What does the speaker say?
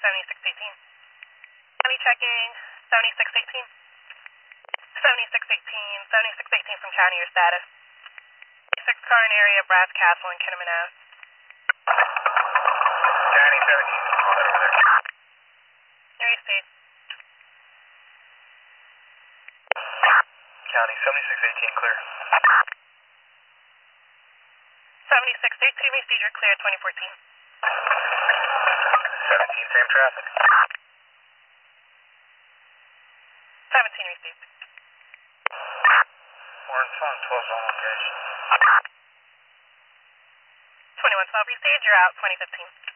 7618. County checking 7618. 7618, 7618 from county, your status. 6 car in area, Brass Castle and Kinnaman Ave. County 17, all over there. Area state. County 7618, clear. 7618, receive your clear 2014. 17, same traffic. 17 received. Orange phone, 12 on location. 2112 received, you're out 2015.